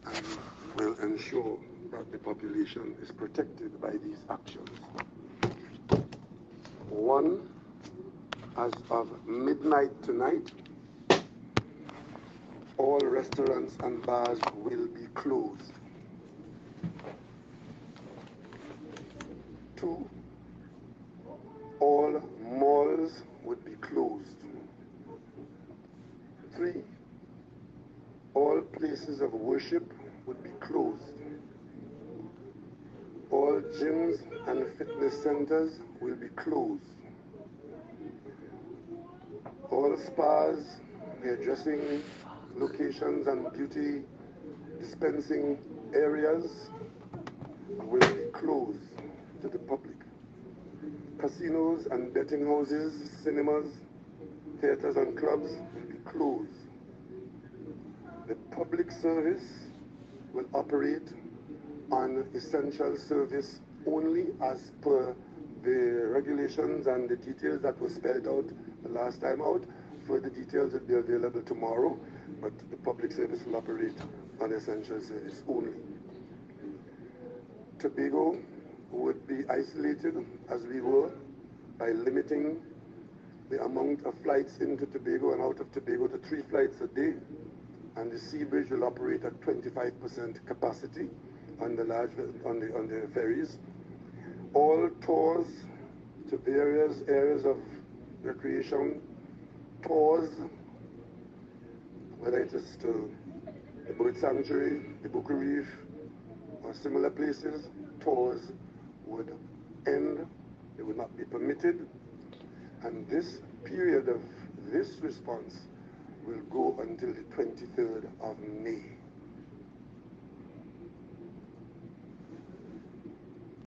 and will ensure that the population is protected by these actions. One, as of midnight tonight, all restaurants and bars will be closed. 2, all malls would be closed. 3, all places of worship would be closed. All gyms and fitness centers will be closed. All spas, hairdressing locations and beauty dispensing areas will be closed to the public. Casinos and betting houses, cinemas, theaters and clubs will be closed. The public service will operate on essential service only as per the regulations and the details that were spelled out the last time out. Further details will be available tomorrow, but the public service will operate on essential service only. Tobago would be isolated, as we were, by limiting the amount of flights into Tobago and out of Tobago to 3 flights a day, and the sea bridge will operate at 25% capacity on the ferries. All tours to various areas of recreation, tours, whether it is to the bird sanctuary, the Buku Reef, or similar places, tours would end. They would not be permitted. And this period of this response will go until the 23rd of May.